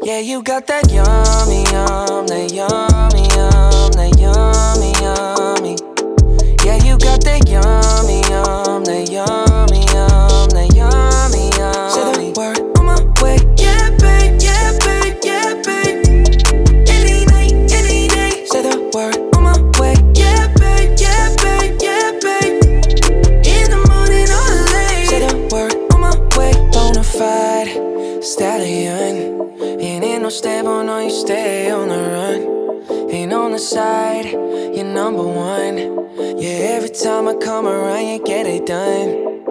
Yeah, you got that yummy, that yummy, that yummy, yummy. Yeah, you got that yummy, that yummy, that yummy, yummy. Say the word on my way. Yeah, babe, yeah, babe, yeah, babe. Any night, any day. Say the word on my way. Yeah, babe, yeah, babe, yeah, babe. In the morning or late. Say the word on my way. Bonafide stallion. Ain't no stable, no, you stay on the run. Ain't on the side, you're number one. Yeah, every time I come around, you get it done.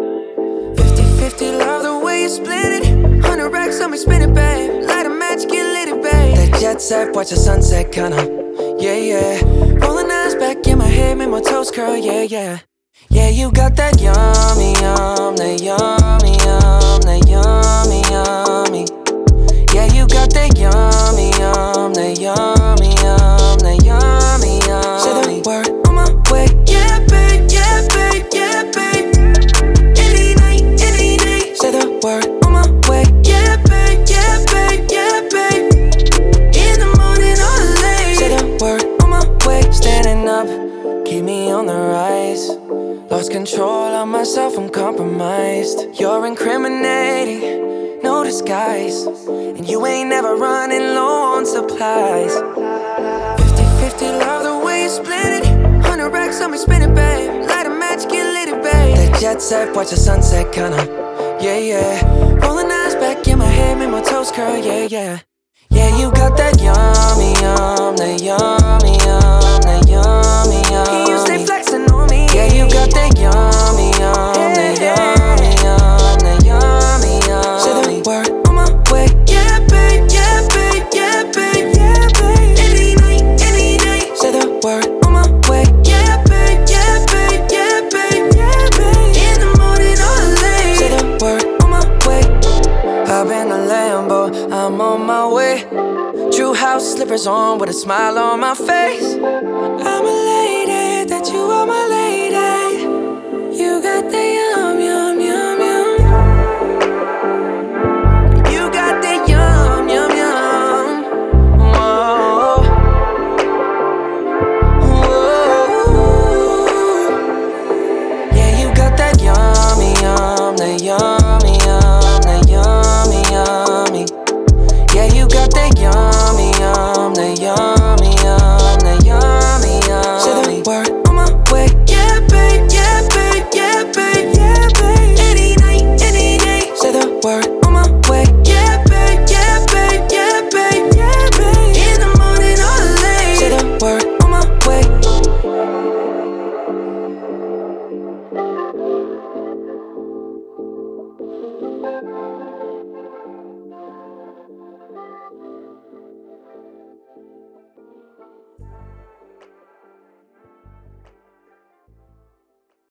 50-50, love the way you split it. 100 racks on me, spin it, babe. Light a match, get lit, it, babe. That jet set, watch the sunset, kinda. Yeah, yeah. Rolling eyes back in my head, make my toes curl, yeah, yeah. Yeah, you got that yummy, that yummy, that yummy, yummy. Yeah, you got that yummy, that yummy, that yummy, yummy. Say the word on my way. Yeah, babe, yeah, babe, yeah, babe. Any night, any day. Say the word on my way. Yeah, babe, yeah, babe, yeah, babe. In the morning or late. Say the word on my way. Standing up, keep me on the rise. Lost control of myself, I'm compromised. You're incriminating. No disguise, and you ain't never running low on supplies. 50-50, love the way you split it. 100 racks on me, spin it, babe. Light a match, get lit, it, babe. That jet set, watch the sunset, kinda. Yeah, yeah. Rolling eyes back in my head, make my toes curl, yeah, yeah. Yeah, you got that yummy, that yummy, that yummy, yummy. You stay flexing on me. Yeah, you got that yummy, that yummy, that yummy, yummy. Say the word on my way. Yeah, babe, yeah, babe, yeah, babe, yeah, babe. Any night, any day. Say the word on my way. Yeah, babe, yeah, babe, yeah, babe, yeah, babe. In the morning or late. Say the word on my way. Hop in the Lambo, I'm on my way. True house slippers on with a smile on my face. I'm elated that you are my lady. You got the